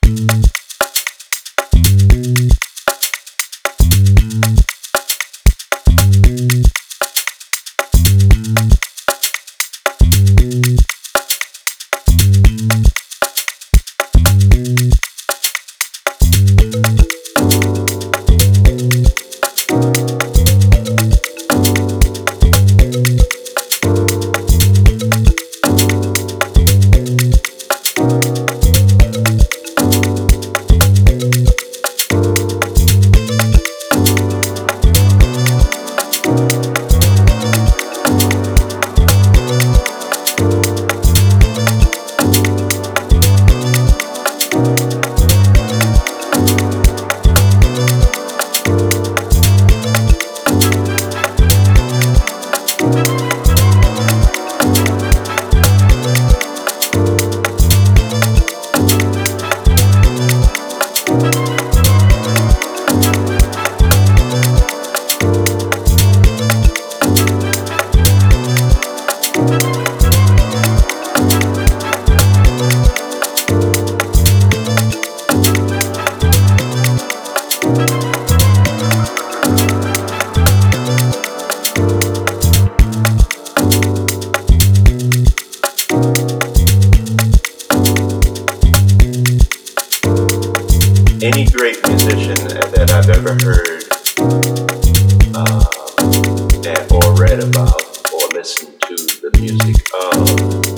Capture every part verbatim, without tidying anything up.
Any great musician that I've ever heard uh, and, or read about or listened to the music of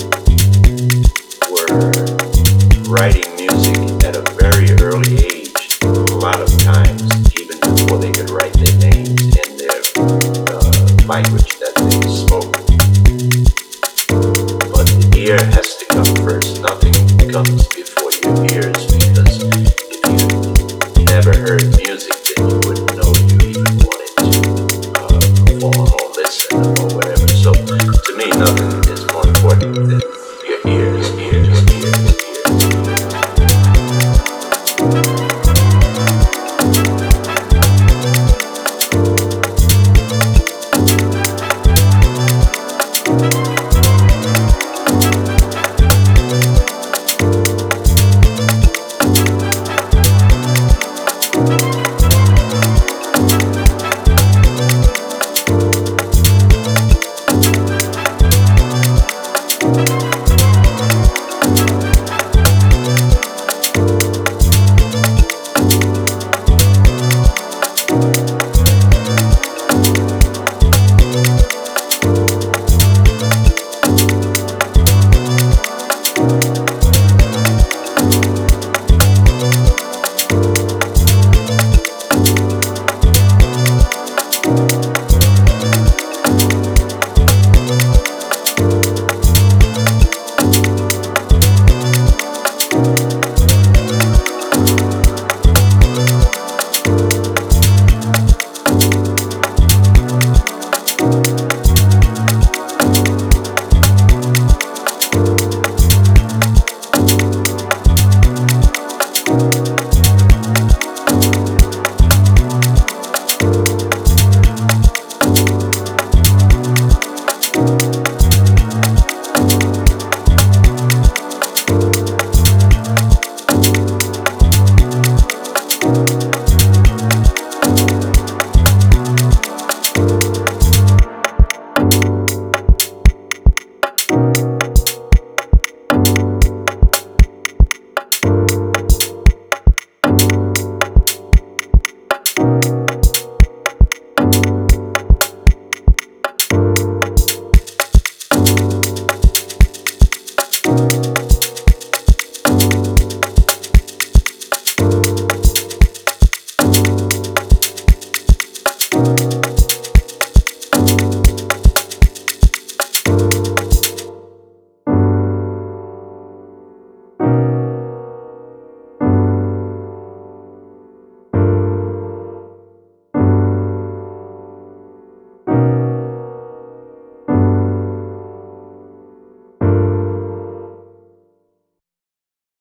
were writing music at a very early age, a lot of times even before they could write their names in their uh, language that they spoke. But the ear has to come first, nothing comes before.